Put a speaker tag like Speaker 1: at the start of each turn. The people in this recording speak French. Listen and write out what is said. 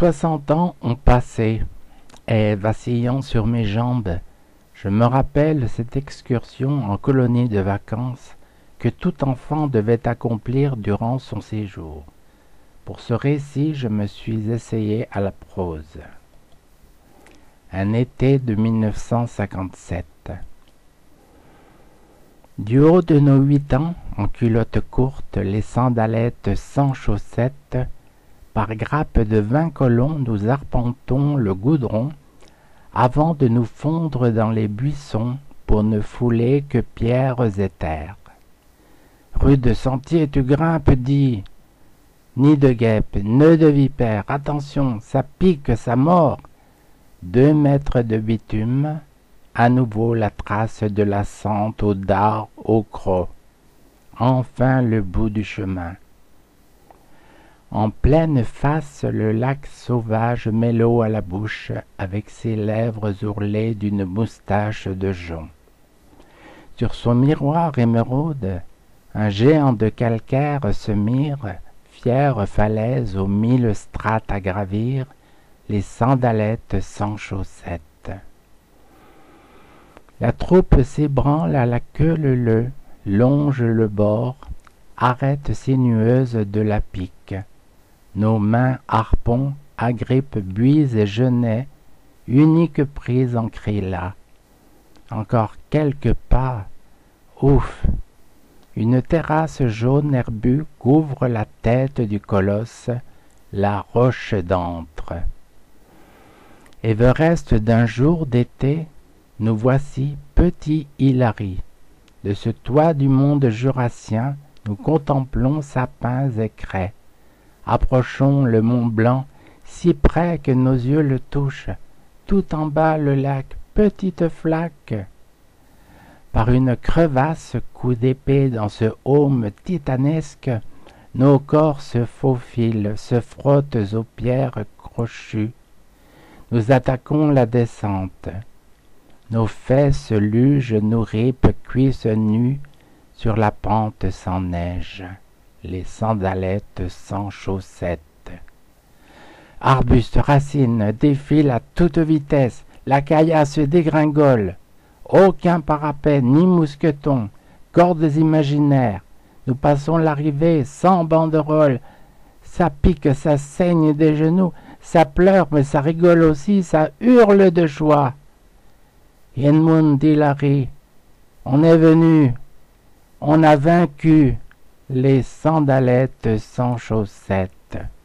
Speaker 1: 60 ans ont passé, et vacillant sur mes jambes, je me rappelle cette excursion en colonie de vacances que tout enfant devait accomplir durant son séjour. Pour ce récit, je me suis essayé à la prose. Un été de 1957. Du haut de nos 8 ans, en culottes courtes, les sandalettes sans chaussettes, par grappes de 20 colons, nous arpentons le goudron avant de nous fondre dans les buissons pour ne fouler que pierres et terre. Rude sentier, tu grimpes, dis. Nid de guêpe, nœud de vipère, attention, ça pique, ça mord. 2 mètres de bitume, à nouveau la trace de la sente au dard, au croc. Enfin le bout du chemin. En pleine face, le lac sauvage met l'eau à la bouche avec ses lèvres ourlées d'une moustache de jonc. Sur son miroir émeraude, un géant de calcaire se mire, fière falaise aux 1000 strates à gravir, les sandalettes sans chaussettes. La troupe s'ébranle à la queue leu, longe le bord, arête sinueuse de la pique. Nos mains harpons agrippent buis et genêts, unique prise en cri-là. Encore quelques pas, ouf! Une terrasse jaune herbue couvre la tête du colosse, la roche d'antre. Everest d'un jour d'été, nous voici petit Hilary. De ce toit du monde jurassien, nous contemplons sapins et craies. Approchons le Mont Blanc, si près que nos yeux le touchent. Tout en bas le lac, petite flaque. Par une crevasse, coup d'épée dans ce aume titanesque, nos corps se faufilent, se frottent aux pierres crochues. Nous attaquons la descente. Nos fesses luges nous ripent cuisses nues sur la pente sans neige. Les sandalettes sans chaussettes. Arbustes, racines défilent à toute vitesse, la caillasse dégringole. Aucun parapet ni mousqueton, cordes imaginaires. Nous passons l'arrivée sans banderole. Ça pique, ça saigne des genoux, ça pleure, mais ça rigole aussi, ça hurle de joie. Edmund Hillary, on est venu, on a vaincu. Les sandalettes sans chaussettes.